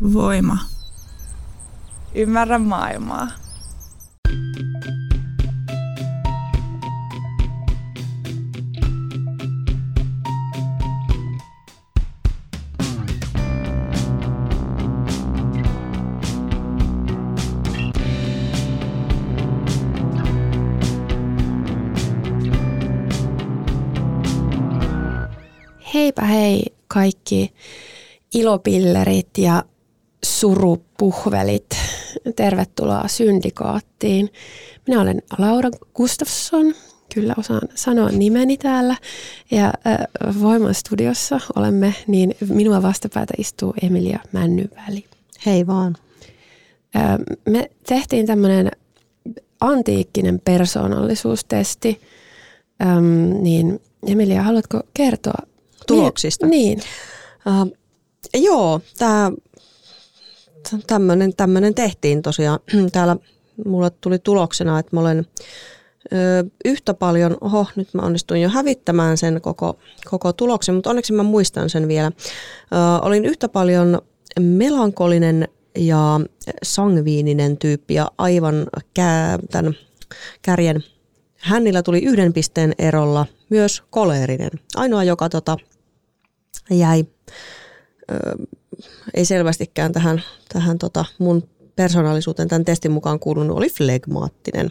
Voima. Ymmärrä maailmaa. Heipä hei kaikki ilopillerit ja surupuhvelit. Tervetuloa Syndikaattiin. Minä olen Laura Gustafsson. Kyllä osaan sanoa nimeni täällä. Ja Voiman studiossa olemme, niin minua vastapäätä istuu Emilia Männyväli. Hei vaan. Me tehtiin tämmöinen antiikkinen persoonallisuustesti. Niin Emilia, haluatko kertoa tuloksista? Niin. Joo, tämmöinen tehtiin tosiaan. Täällä mulle tuli tuloksena, että mä olen yhtä paljon, nyt mä onnistuin jo hävittämään sen koko tuloksen, mutta onneksi mä muistan sen vielä. Olin yhtä paljon melankolinen ja sangviininen tyyppi ja aivan tämän kärjen hännillä tuli 1 pisteen erolla myös koleerinen. Ainoa, joka jäi, ei selvästikään tähän mun persoonallisuuteen tämän testin mukaan kuulunut, oli flegmaattinen.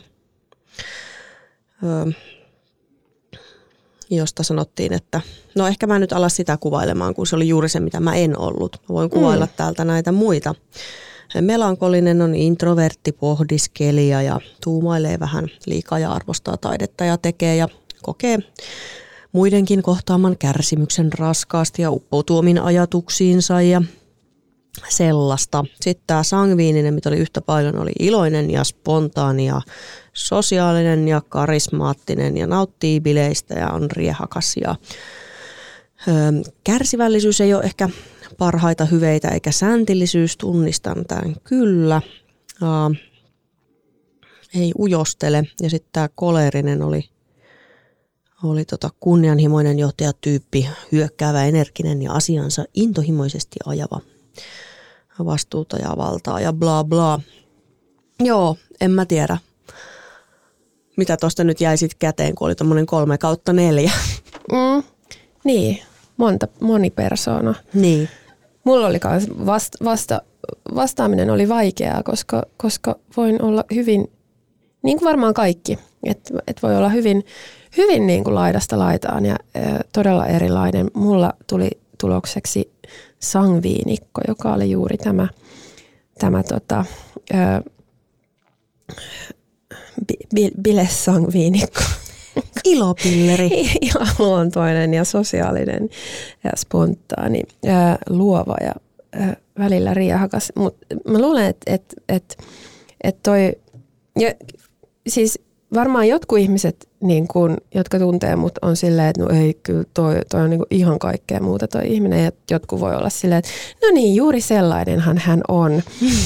Josta sanottiin, että no ehkä mä nyt ala sitä kuvailemaan, kun se oli juuri se, mitä mä en ollut. Mä voin kuvailla täältä näitä muita. Melankolinen on introvertti, pohdiskelija ja tuumailee vähän liikaa ja arvostaa taidetta ja tekee ja kokee muidenkin kohtaaman kärsimyksen raskaasti ja uppoutuu omiin ajatuksiinsa ja sellaista. Sitten tämä sangviininen, mitä oli yhtä paljon, oli iloinen ja spontaani ja sosiaalinen ja karismaattinen ja nauttii bileistä ja on riehakas. Ja, kärsivällisyys ei ole ehkä parhaita hyveitä eikä sääntillisyys, tunnistan tämän kyllä. Ei ujostele. Ja sitten tämä koleerinen oli kunnianhimoinen johtajatyyppi, hyökkäävä, energinen ja asiansa intohimoisesti ajava, vastuuta ja valtaa ja bla bla. Joo, en mä tiedä, mitä tuosta nyt jäi sitten käteen, kun oli tommonen 3/4. Niin, moni persoona. Niin. Mulla oli kans vastaaminen oli vaikeaa, koska voin olla hyvin, niin kuin varmaan kaikki, että voi olla hyvin niin kuin laidasta laitaan ja todella erilainen. Mulla tuli tulokseksi sangviinikko, joka oli juuri tämä bilesangviinikko. Ilopilleri. Iloluontoinen ja sosiaalinen ja spontaani, luova ja välillä riehakas. Mutta mä luulen, että toi, ja siis varmaan jotkut ihmiset, niin kun, jotka tuntee mut, on silleen, että no ei, kyllä toi on niin ihan kaikkea muuta toi ihminen. Ja jotkut voi olla silleen, että no niin, juuri sellainenhan hän on.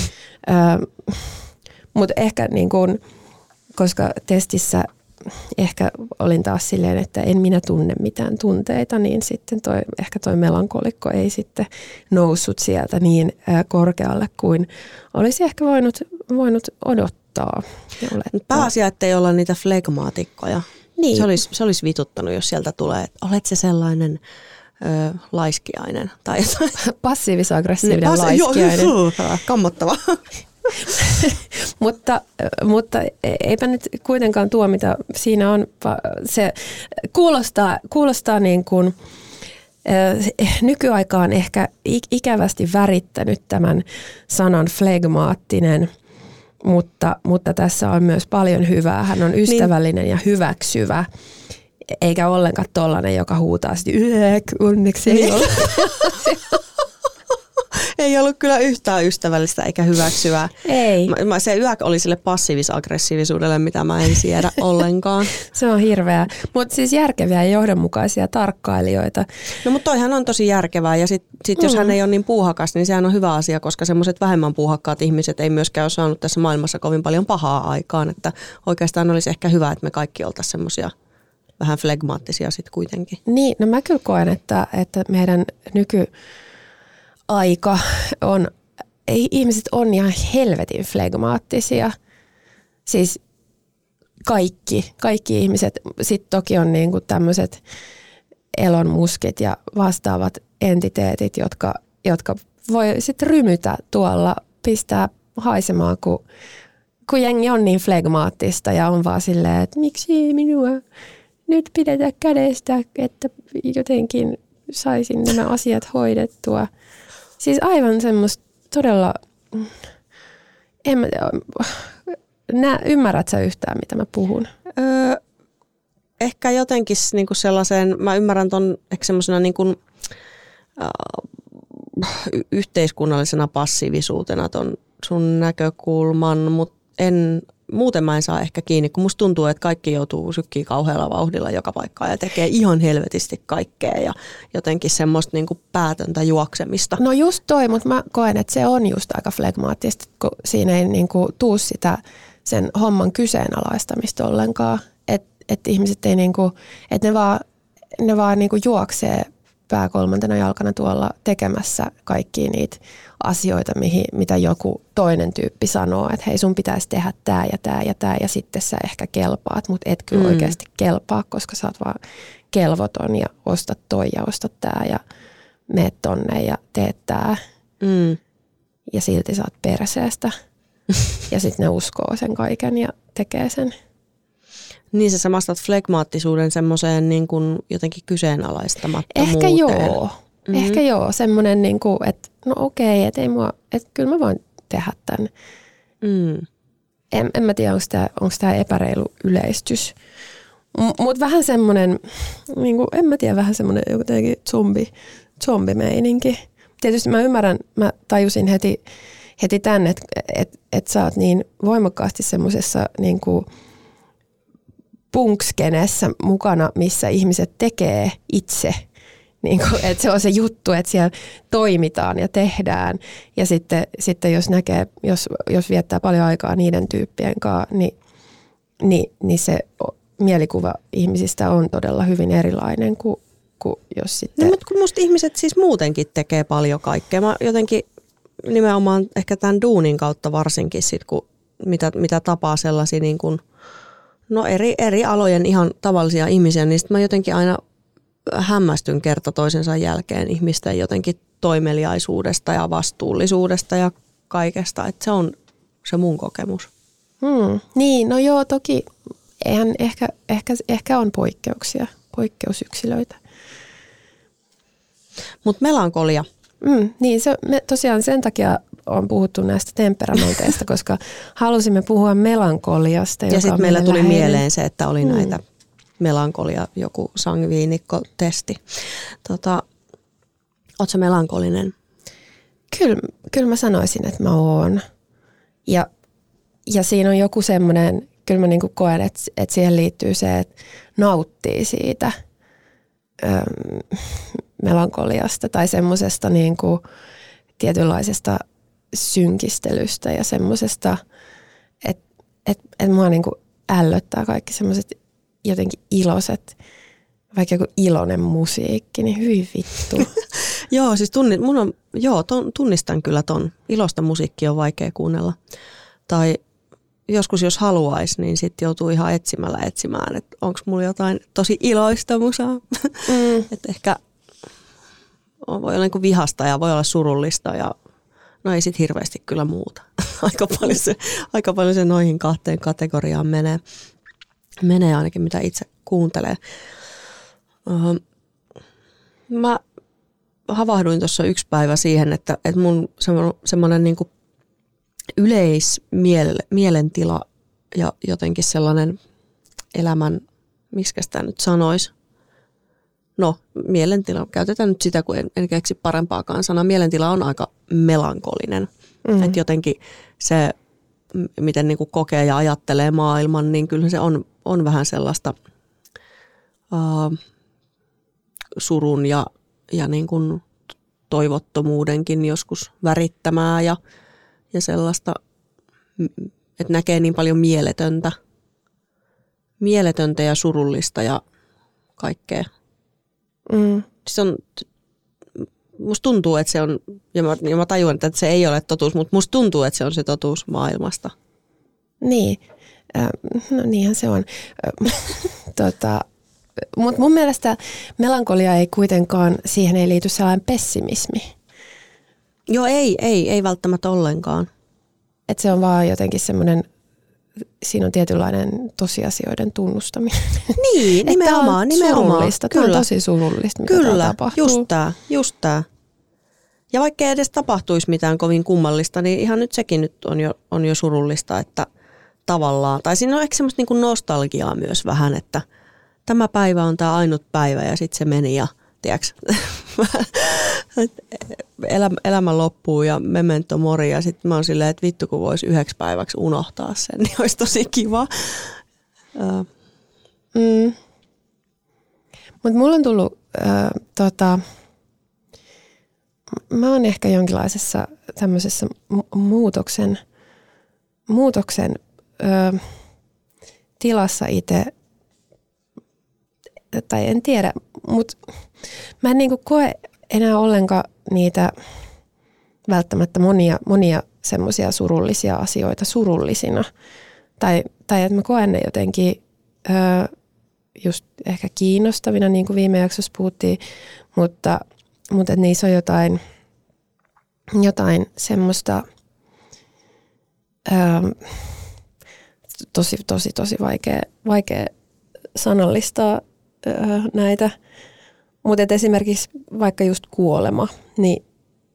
Mutta ehkä niin kun, koska testissä ehkä olin taas silleen, että en minä tunne mitään tunteita, niin sitten ehkä toi melankolikko ei sitten noussut sieltä niin korkealle kuin olisi ehkä voinut odottaa. Pääasia, ettei olla niitä flegmaatikkoja. Niin. Se olisi vituttanut, jos sieltä tulee, että olet se sellainen laiskiainen tai jotain. Passiivis-aggressiivinen laiskiainen. Kammottava. mutta eipä nyt kuitenkaan tuomita. Siinä on se kuulostaa niin kuin nykyaikaan ehkä ikävästi värittänyt tämän sanan flegmaattinen, mutta tässä on myös paljon hyvää. Hän on ystävällinen ja hyväksyvä, eikä ollenkaan tollainen, joka huutaa sitten onneksi ei ole. Ei ollut kyllä yhtään ystävällistä eikä hyväksyvää. Ei. Se yök oli sille passiivis-aggressiivisuudelle, mitä mä en siedä ollenkaan. Se on hirveää. Mutta siis järkeviä ja johdonmukaisia tarkkailijoita. No mutta toihan on tosi järkevää ja sit jos hän ei ole niin puuhakas, niin sehän on hyvä asia, koska semmoiset vähemmän puuhakkaat ihmiset ei myöskään ole saanut tässä maailmassa kovin paljon pahaa aikaan. Että oikeastaan olisi ehkä hyvä, että me kaikki oltaisiin semmoisia vähän flegmaattisia sitten kuitenkin. Niin, no mä kyllä koen, että meidän nykyaika on ihmiset on ihan helvetin flegmaattisia. Siis kaikki ihmiset. Sitten toki on niinku tämmöiset Elon Muskit ja vastaavat entiteetit, jotka voi sitten rymytä tuolla, pistää haisemaan, kun jengi on niin flegmaattista ja on vaan silleen, että miksi minua nyt pidetään kädestä, että jotenkin saisin nämä asiat hoidettua. Siis aivan semmoista todella, ymmärrät sä yhtään, mitä mä puhun? Ehkä jotenkin niinku sellaisen, mä ymmärrän ton ehkä semmoisena niinku, yhteiskunnallisena passiivisuutena ton sun näkökulman, mutta muuten mä en saa ehkä kiinni, kun musta tuntuu, että kaikki joutuu sykkiin kauhealla vauhdilla joka paikkaan ja tekee ihan helvetisti kaikkea ja jotenkin semmoista niinku päätöntä juoksemista. No just toi, mutta mä koen, että se on just aika flegmaattista, kun siinä ei niinku tuu sitä sen homman kyseenalaistamista ollenkaan, että ihmiset ei niinku, että ne vaan niinku juoksee pää kolmantena jalkana tuolla tekemässä kaikkia niitä asioita, mitä joku toinen tyyppi sanoo, että hei sun pitäisi tehdä tää ja tää ja tää ja sitten sä ehkä kelpaat, mutta et kyllä oikeasti kelpaa, koska sä oot vaan kelvoton ja ostat toi ja ostat tää ja meet tonne ja teet tää ja silti sä oot perseestä ja sitten ne uskoo sen kaiken ja tekee sen. Niin sä mastat flegmaattisuuden semmoiseen niin kuin jotenkin kyseenalaistamattomuuteen. Ehkä joo. Semmoinen, niin kuin, että no okei, että kyllä mä voin tehdä tämän. En mä tiedä, onko tämä epäreilu yleistys. Mutta vähän semmoinen, niin kuin, en mä tiedä, vähän semmoinen jotenkin zombimeininki. Tietysti mä ymmärrän, mä tajusin heti tämän, että sä oot niin voimakkaasti semmoisessa niin kuin punkskenessä mukana, missä ihmiset tekee itse. Niin kuin, että se on se juttu, että siellä toimitaan ja tehdään. Ja sitten jos näkee, jos viettää paljon aikaa niiden tyyppien kanssa, niin se mielikuva ihmisistä on todella hyvin erilainen kuin jos sitten... No, mutta kun musta ihmiset siis muutenkin tekee paljon kaikkea. Mä jotenkin nimenomaan ehkä tämän duunin kautta varsinkin sit, kun mitä tapaa sellaisia niin kuin, no eri alojen ihan tavallisia ihmisiä, niin sitten mä jotenkin aina hämmästyn kerta toisensa jälkeen ihmisten jotenkin toimeliaisuudesta ja vastuullisuudesta ja kaikesta. Että se on se mun kokemus. Niin, no joo, toki eihän ehkä on poikkeusyksilöitä. Mutta melankolia. Niin, me tosiaan sen takia on puhuttu näistä temperamenteista, koska halusimme puhua melankoliasta. Ja sitten meillä tuli mieleen se, että oli näitä melankolia, joku sangviinikko-testi. Ootko sä melankolinen? Kyllä mä sanoisin, että mä oon. Ja siinä on joku semmoinen, kyllä mä niinku koen, että siihen liittyy se, että nauttii siitä melankoliasta tai semmoisesta niinku tietynlaisesta synkistelystä ja semmoisesta, että mua niinku ällöttää kaikki semmoiset jotenkin iloiset, vaikka joku iloinen musiikki, niin hyvin vittu. Joo, siis tunnistan kyllä ton. Ilosta musiikkia on vaikea kuunnella. Tai joskus jos haluaisi, niin sitten joutuu ihan etsimään, että onko mulla jotain tosi iloista musaa. Että ehkä voi olla niin kuin vihasta ja voi olla surullista ja no ei sit hirveästi kyllä muuta. Aika paljon se noihin kahteen kategoriaan menee ainakin mitä itse kuuntelee. Mä havahduin tuossa yksi päivä siihen, että mun semmoinen niinku yleismielentila ja jotenkin sellainen elämän, miskä sitä nyt sanoisi. No, mielentila, käytetään nyt sitä, kun en keksi parempaakaan sanaa. Mielentila on aika melankolinen. Että jotenkin se, miten niinku kokee ja ajattelee maailman, niin kyllä se on vähän sellaista surun ja niin kuin toivottomuudenkin joskus värittämää ja sellaista, että näkee niin paljon mieletöntä ja surullista ja kaikkea. Se on musta tuntuu, että se on, ja mä tajuan, että se ei ole totuus, mutta musta tuntuu, että se on se totuus maailmasta. Niin, no niinhän se on. Mutta mun mielestä melankolia ei kuitenkaan, siihen ei liity sellainen pessimismi. Joo, ei välttämättä ollenkaan. Että se on vaan jotenkin semmoinen, siinä on tietynlainen tosiasioiden tunnustaminen. Niin, nimenomaan. Surullista. Tämä on tosi surullista, mitä kyllä, tapahtuu. just tää. Ja vaikka ei edes tapahtuisi mitään kovin kummallista, niin ihan nyt sekin nyt on jo surullista, että tavallaan, tai siinä on ehkä semmoista niin kuin nostalgiaa myös vähän, että tämä päivä on tämä ainut päivä ja sitten se meni ja tiedätkö, elämä loppuu ja memento mori ja sitten mä oon silleen, että vittu kun voisi 9 päiväksi unohtaa sen, niin olisi tosi kiva. Mutta mulla on tullut, mä oon ehkä jonkinlaisessa tämmöisessä muutoksen tilassa itse, tai en tiedä, mutta mä en niinku koe enää ollenkaan niitä välttämättä monia semmoisia surullisia asioita surullisina. Tai että mä koen ne jotenkin just ehkä kiinnostavina, niin kuin viime jaksossa puhuttiin, mutta että niissä on jotain semmoista tosi vaikea sanallistaa näitä. Mutta esimerkiksi vaikka just kuolema, niin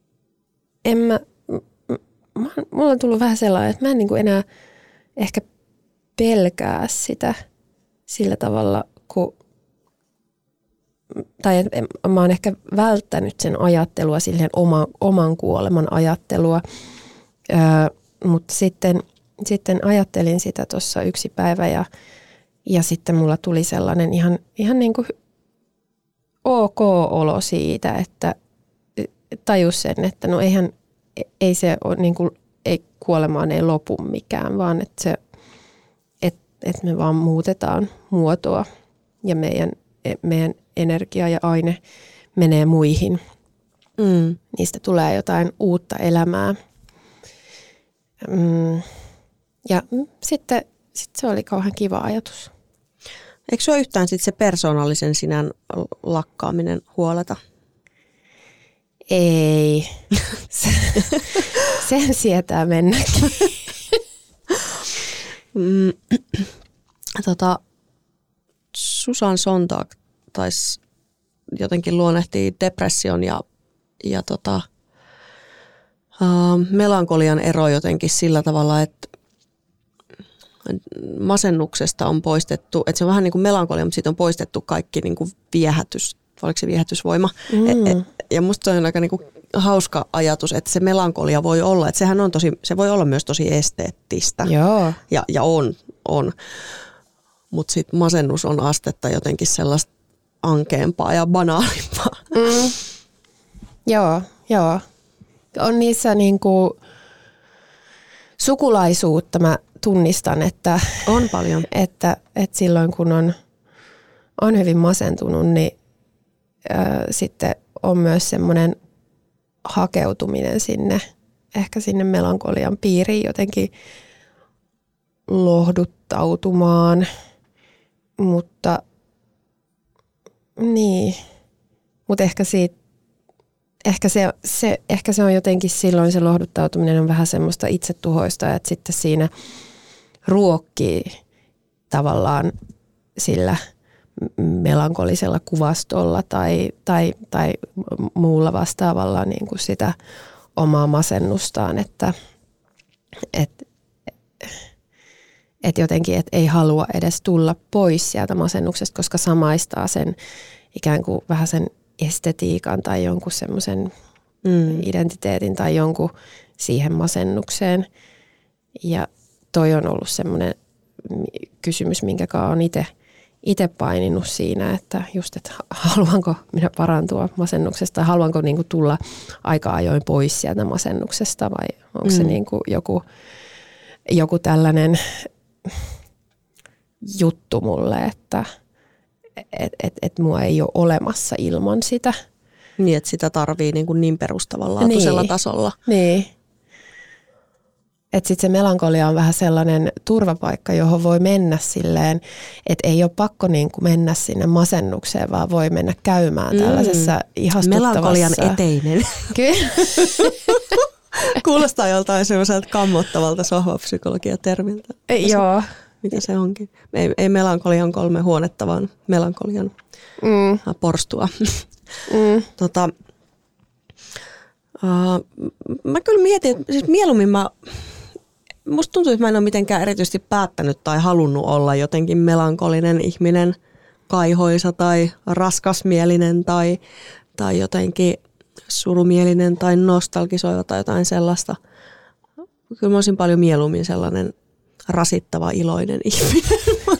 mulla on tullut vähän sellainen, että mä en niinku enää ehkä pelkää sitä sillä tavalla, tai mä oon ehkä välttänyt sen ajattelua, silleen oman kuoleman ajattelua, mutta sitten ajattelin sitä tuossa yksi päivä ja sitten mulla tuli sellainen ihan niin kuin ok olo siitä, että tajus sen, että no ei se ole niin kuin, ei kuolemaan ei lopu mikään, vaan että että me vaan muutetaan muotoa ja meidän energia ja aine menee muihin. Niistä tulee jotain uutta elämää. Ja sitten se oli kauhean kiva ajatus. Eikö se ole yhtään sit se persoonallisen sinän lakkaaminen huoleta? Ei. Sen sietää mennäkin. Susan Sontag taisi jotenkin luonnehtia depression ja melankolian ero jotenkin sillä tavalla, että masennuksesta on poistettu, että se on vähän niin kuin melankolia, mutta siitä on poistettu kaikki niin kuin viehätys, oliko se viehätysvoima. Ja musta se on aika niin kuin hauska ajatus, että se melankolia voi olla, että sehän on se voi olla myös tosi esteettistä. Joo. Ja on. Mutta sitten masennus on astetta jotenkin sellaista ankeampaa ja banaalimpaa. Joo. On niissä niinku sukulaisuutta mä tunnistan, että on paljon. Että silloin kun on hyvin masentunut, niin sitten on myös semmoinen hakeutuminen ehkä sinne melankolian piiriin jotenkin lohduttautumaan, mutta niin, mutta ehkä se on jotenkin silloin se lohduttautuminen on vähän semmoista itsetuhoista, että sitten siinä ruokkii tavallaan sillä melankolisella kuvastolla tai muulla vastaavalla niin kuin sitä omaa masennustaan, että jotenkin et ei halua edes tulla pois sieltä masennuksesta, koska samaistaa sen ikään kuin vähän sen estetiikan tai jonkun semmoisen identiteetin tai jonkun siihen masennukseen. Ja toi on ollut semmoinen kysymys, minkä on itse paininut siinä, että just, että haluanko minä parantua masennuksesta, haluanko niin kuin tulla aika ajoin pois sieltä masennuksesta vai onko se niin kuin joku tällainen juttu mulle, että mua ei ole olemassa ilman sitä. Niin, että sitä tarvii niin perustavanlaatuisella tasolla. Niin. Että sitten se melankolia on vähän sellainen turvapaikka, johon voi mennä silleen, että ei ole pakko niinku mennä sinne masennukseen, vaan voi mennä käymään tällaisessa ihastuttavassa. Melankolian eteinen. Kyllä. Kuulostaa joltain semmoiselta kammottavalta sohvapsykologiatermiltä. Joo. Mitä se onkin? Ei melankolian 3 huonetta, vaan melankolian porstua. Mä kyllä mietin, että siis mieluummin musta tuntuu, että mä en ole mitenkään erityisesti päättänyt tai halunnut olla jotenkin melankolinen ihminen, kaihoisa tai raskasmielinen tai jotenkin surumielinen tai nostalgisoiva tai jotain sellaista. Kyllä mä olisin paljon mieluummin sellainen rasittava, iloinen ihminen.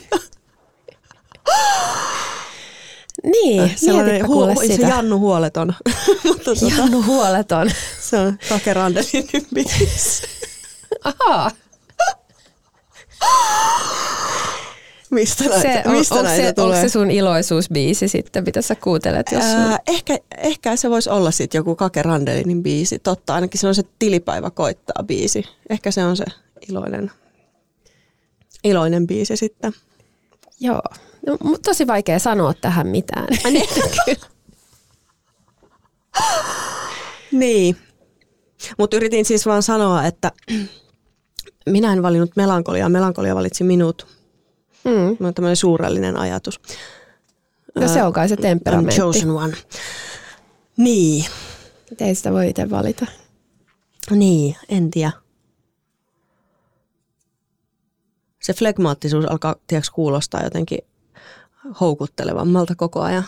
Niin, sellainen se Jannu huoleton. Jannu huoleton. Se on Kake Randelinin biisi. Ahaa. Mistä näitä tulee? Onko se sun iloisuusbiisi sitten, mitä sä kuuntelet? Jos ehkä se voisi olla sitten joku Kake Randelinin biisi. Totta, ainakin se on se Tilipäivä koittaa biisi. Ehkä se on se iloinen biisi sitten. Joo, no, tosi vaikea sanoa tähän mitään. Niin, mutta yritin siis vaan sanoa, että minä en valinnut melankoliaa, melankolia valitsi minut. Mä on tämmöinen suurellinen ajatus. No se on kai se temperamentti. Chosen one. Niin. Ei sitä voi itse valita. Niin, en tiedä. Se flegmaattisuus alkaa kuulostaa jotenkin houkuttelevammalta koko ajan.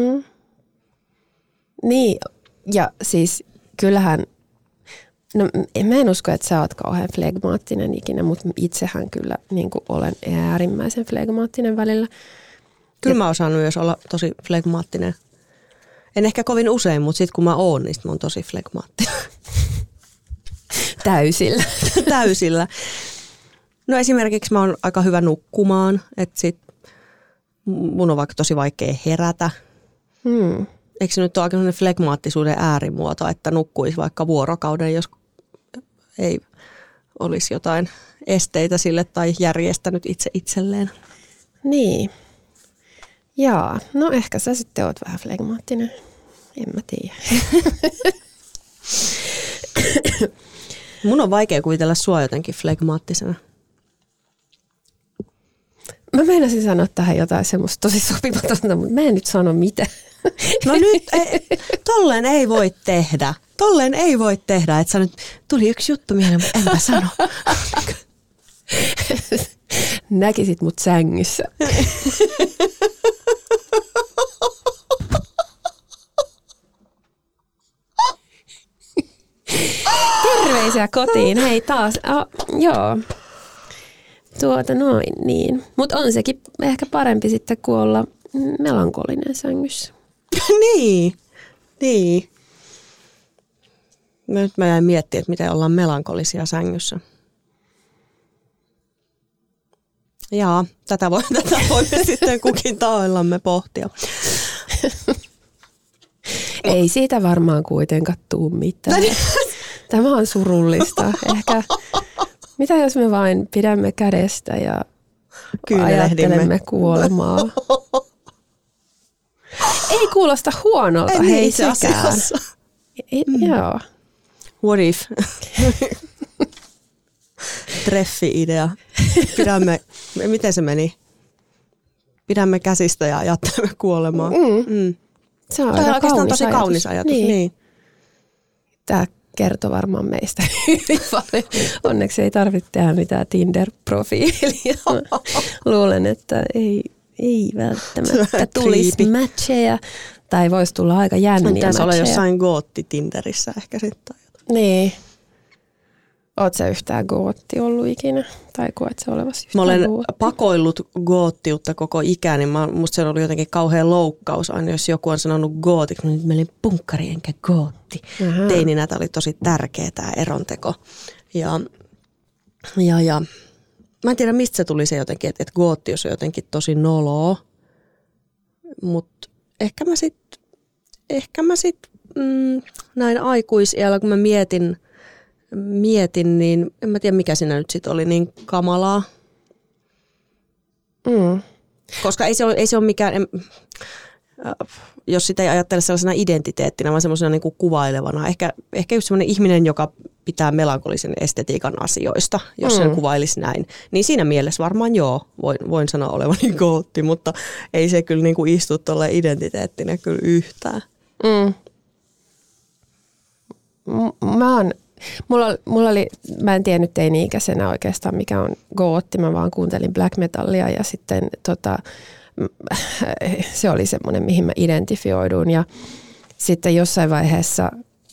Niin, ja siis kyllähän, no mä en usko, että sä oot kauhean flegmaattinen ikinä, mutta itsehän kyllä niin kuin olen äärimmäisen flegmaattinen välillä. Kyllä mä oon saanut myös olla tosi flegmaattinen. En ehkä kovin usein, mutta sitten kun mä oon, niin mä oon tosi flegmaattinen. Täysillä. Täysillä. No esimerkiksi mä oon aika hyvä nukkumaan, että sit mun on vaikka tosi vaikea herätä. Eikö se nyt ole aika sellainen flegmaattisuuden äärimuoto, että nukkuisi vaikka vuorokauden, jos ei olisi jotain esteitä sille tai järjestänyt itselleen? Niin. Jaa, no ehkä sä sitten oot vähän flegmaattinen. En mä tiedä. Mun on vaikea kuvitella sua jotenkin flegmaattisena. Mä meinasin sanoa tähän jotain semmoista tosi sopimatonta, mutta mä en nyt sano mitä. No nyt, tolleen ei voi tehdä. Tolleen ei voi tehdä, että sä nyt tuli yksi juttu mieleen, mutta enpä sano. Näkisit mut sängyssä. Terveisiä kotiin. Hei taas. Joo. Noin niin. Mutta on sekin ehkä parempi sitten kuin olla melankolinen sängyssä. Niin. Nyt mä jäin miettimään, että miten ollaan melankolisia sängyssä. Jaa, tätä voimme sitten kukin tahoillamme pohtia. Ei siitä varmaan kuitenkaan tuu mitään. Tämä on surullista. Ehkä, mitä jos me vain pidämme kädestä ja ajattelemme kuolemaa? Ei kuulosta huonolta, hei sekään. Joo. What if? Treffi-idea. Miten se meni? Pidämme käsistä ja ajattelemme kuolemaa. Se on aika oikeastaan tosi kaunis ajatus. Niin. Tämä kertoo varmaan meistä hyvin paljon. Onneksi ei tarvitse tehdä mitään Tinder-profiilia. Luulen, että ei välttämättä tulisi matcheja. Tai voisi tulla aika jänniä matcheja. Pitäisi olla jossain gootti-Tinderissä ehkä sitten. Niin. Oot sä yhtään gootti ollut ikinä? Tai koet sä olevasi yhtään Mä olen gootti? pakoillut goottiutta koko ikäni. Musta se on ollut jotenkin kauhean loukkaus aina, jos joku on sanonut gootiksi. Mä olin punkkari enkä gootti. Teininä tämä oli tosi tärkeä tämä eronteko. Ja mä en tiedä, mistä se tuli se jotenkin, että gootti on jotenkin tosi noloa. Mutta ehkä mä sit näin aikuisiällä, kun mä mietin, niin en mä tiedä mikä siinä nyt sitten oli niin kamalaa. Koska ei se ole mikään, jos sitä ei ajattele sellaisena identiteettinä, vaan semmoisena niin kuin kuvailevana. Ehkä just semmoinen ihminen, joka pitää melankolisen estetiikan asioista, jos sen kuvailisi näin. Niin siinä mielessä varmaan voin sanoa olevani gootti, mutta ei se kyllä niin kuin istu tuolle identiteettinä kyllä yhtään. Mä en tiennyt teini-ikäisenä oikeastaan mikä on gootti, mä vaan kuuntelin black metallia ja sitten se oli semmoinen, mihin mä identifioidun ja sitten jossain vaiheessa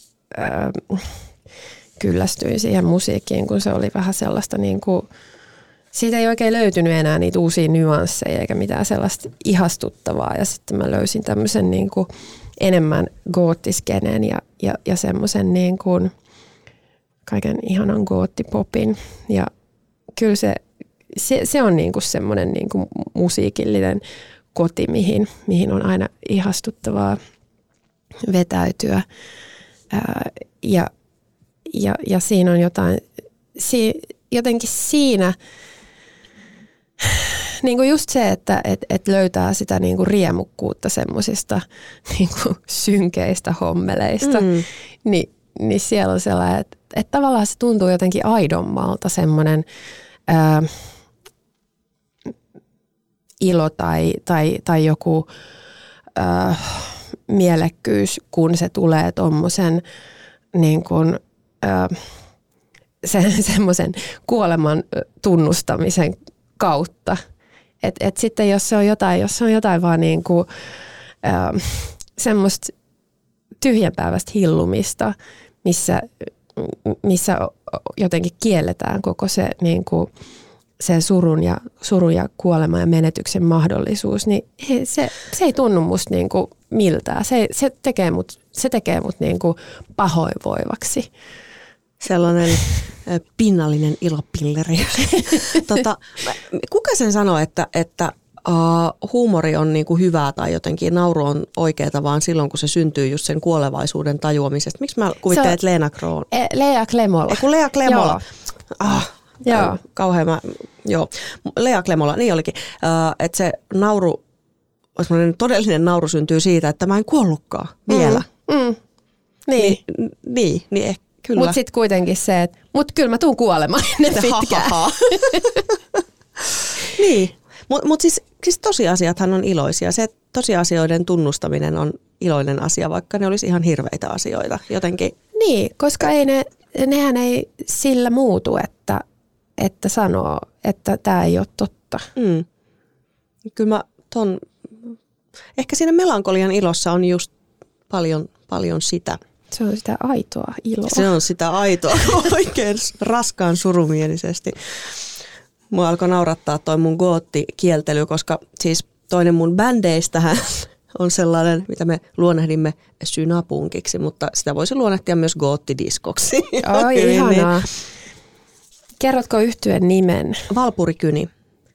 kyllästyin siihen musiikkiin, kun se oli vähän sellaista niin kuin, siitä ei oikein löytynyt enää niitä uusia nyansseja eikä mitään sellaista ihastuttavaa ja sitten mä löysin tämmöisen niin kuin enemmän goottiskeneen ja semmoisen niin kuin kaiken ihanan goottipopin ja kyllä se on niin kuin semmoinen niin kuin musiikillinen koti, mihin on aina ihastuttavaa vetäytyä ja siinä on jotain, jotenkin siinä niin kuin just se, että löytää sitä niin kuin riemukkuutta semmoisista niin kuin synkeistä hommeleista, niin siellä on sellainen, että tavallaan se tuntuu jotenkin aidommalta semmoinen ilo tai joku mielekkyys, kun se tulee tommosen niin kuin semmoisen kuoleman tunnustamisen kautta. Et sitten jos se on jotain vaan niin kuin semmoista tyhjänpäiväistä hillumista, missä jotenkin kielletään koko se niin kuin se surun ja kuoleman ja menetyksen mahdollisuus, niin se ei tunnu musta niin kuin miltään. Se tekee mut niin kuin pahoinvoivaksi. Sellainen pinnallinen ilopilleri. Kuka sen sanoo, että huumori on niinku hyvää tai jotenkin nauru on oikeaa vaan silloin, kun se syntyy just sen kuolevaisuuden tajuamisesta? Miksi mä kuvittelen, että Leena Kroon? Lea Klemola. Lea Klemola. Joo. Kauhean joo. Lea Klemola, niin olikin. Että se nauru, todellinen nauru syntyy siitä, että mä en kuollutkaan vielä. Niin ehkä. Kyllä. Mutta sitten kuitenkin se, että kyllä mä tuun kuolemaan ennen pitkään. Niin, mutta siis tosiasiathan on iloisia. Se tosiasioiden tunnustaminen on iloinen asia, vaikka ne olisi ihan hirveitä asioita jotenkin. Niin, koska nehän ei sillä muutu, että sanoo, että tämä ei ole totta. Kyllä mä ehkä siinä melankolian ilossa on just paljon sitä. Se on sitä aitoa iloa. Se on sitä aitoa oikein raskaan surumielisesti. Mua alkoi naurattaa toi mun gootti-kieltely, koska siis toinen mun bändeistähän on sellainen, mitä me luonnehdimme synapunkiksi, mutta sitä voisi luonnehtia myös goottidiskoksi. Oi, ihanaa. Kerrotko yhtyeen nimen? Valpurikyni.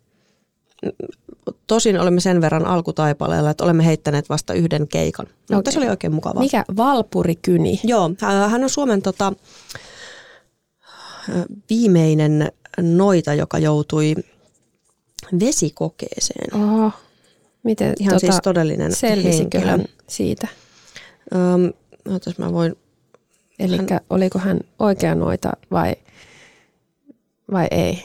Tosin olemme sen verran alkutaipaleella, että olemme heittäneet vasta yhden keikan. Mutta se oli oikein mukavaa. Mikä Valpurikyni? Joo, hän on Suomen viimeinen noita, joka joutui vesikokeeseen. Oho. Miten ihan siis todellinen selvisikö hän siitä? Otas mä voin. Elikkä oliko hän oikea noita vai ei?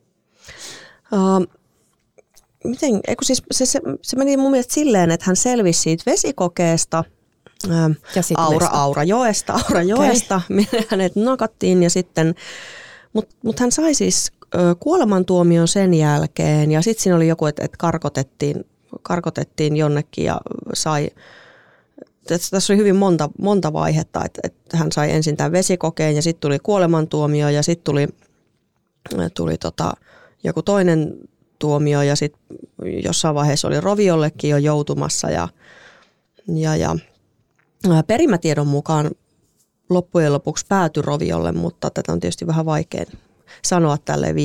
Se meni mun mielestä silleen, että hän selvisi siitä vesikokeesta Aurajoesta, minne hänet nakattiin ja sitten, mutta hän sai siis kuolemantuomion sen jälkeen ja sitten siinä oli joku, että karkotettiin jonnekin ja sai, tässä oli hyvin monta vaihetta, että hän sai ensin tämän vesikokeen ja sitten tuli kuolemantuomio ja sitten tuli joku toinen tuomio ja sitten jossain vaiheessa oli roviollekin jo joutumassa ja perimätiedon mukaan loppujen lopuksi päätyi roviolle, mutta tätä on tietysti vähän vaikea sanoa tälleen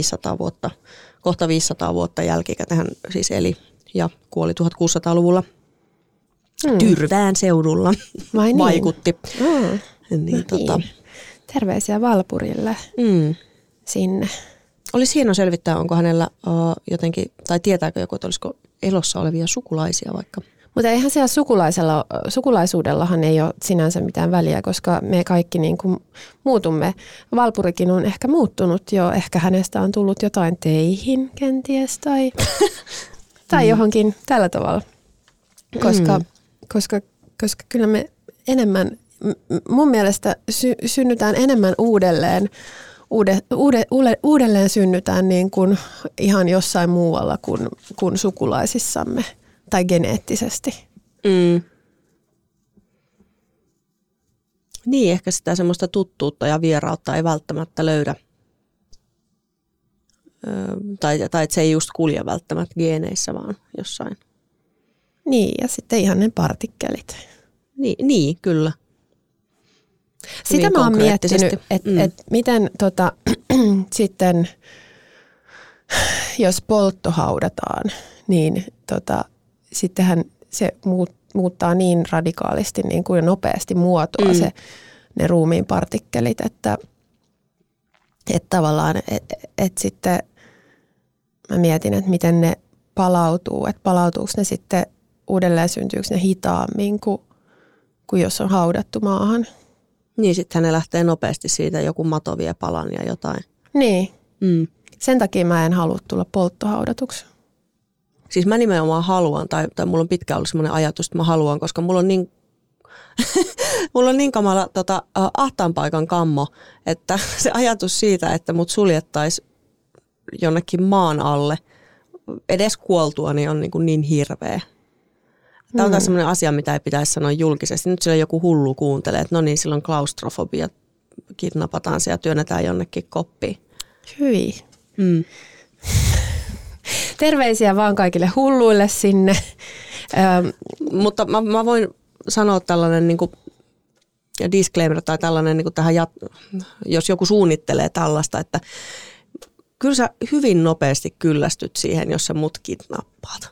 500 vuotta jälkikäteen hän siis eli ja kuoli 1600-luvulla. Tyrvään seudulla Vai vaikutti. Niin, Terveisiä Valpurille sinne. Olisi hieno selvittää, onko hänellä jotenkin, tai tietääkö joku, että olisiko elossa olevia sukulaisia vaikka. Mutta eihän siellä sukulaisuudellahan ei ole sinänsä mitään väliä, koska me kaikki niin kuin muutumme. Valpurikin on ehkä muuttunut jo, ehkä hänestä on tullut jotain teihin kenties tai johonkin tällä tavalla. Koska kyllä me enemmän, mun mielestä synnytään enemmän uudelleen synnytään niin kuin ihan jossain muualla kuin sukulaisissamme tai geneettisesti. Niin, ehkä sitä semmoista tuttuutta ja vierautta ei välttämättä löydä. Tai että se ei just kulje välttämättä geeneissä, vaan jossain. Niin, ja sitten ihan ne partikkelit. Niin kyllä. Sitä mä oon miettinyt, että miten sitten, jos poltto haudataan, niin sittenhän se muuttaa niin radikaalisti niin kuin nopeasti muotoa ne ruumiin partikkelit, että tavallaan, että sitten mä mietin, että miten ne palautuu, että palautuuko ne sitten uudelleen, syntyykö ne hitaammin kuin jos on haudattu maahan. Niin, sitten ne lähtee nopeasti siitä, joku mato vie palan ja jotain. Niin. Sen takia mä en halua tulla polttohaudatuksi. Siis mä nimenomaan haluan, tai mulla on pitkään ollut semmoinen ajatus, että mä haluan, koska mulla on niin, mulla on niin kamala ahtaan paikan kammo, että se ajatus siitä, että mut suljettaisiin jonnekin maan alle, edes kuoltua, niin on niin hirveä. Tämä on taas semmoinen asia, mitä ei pitäisi sanoa julkisesti. Nyt siellä joku hullu kuuntelee, että no niin, silloin klaustrofobia, kidnapataan se ja työnnetään jonnekin koppiin. Hyi. Terveisiä vaan kaikille hulluille sinne. Mutta mä voin sanoa tällainen niin kuin disclaimer tai tällainen niin kuin tähän, jos joku suunnittelee tällaista, että kyllä sä hyvin nopeasti kyllästyt siihen, jos sä mut kidnappaat.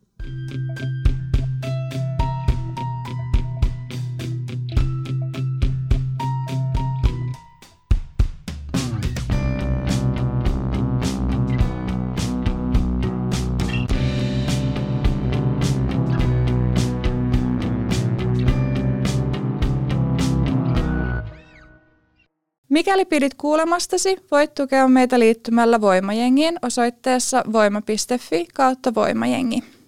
Mikäli pidit kuulemastasi, voit tukea meitä liittymällä Voimajengiin osoitteessa voima.fi/voimajengi.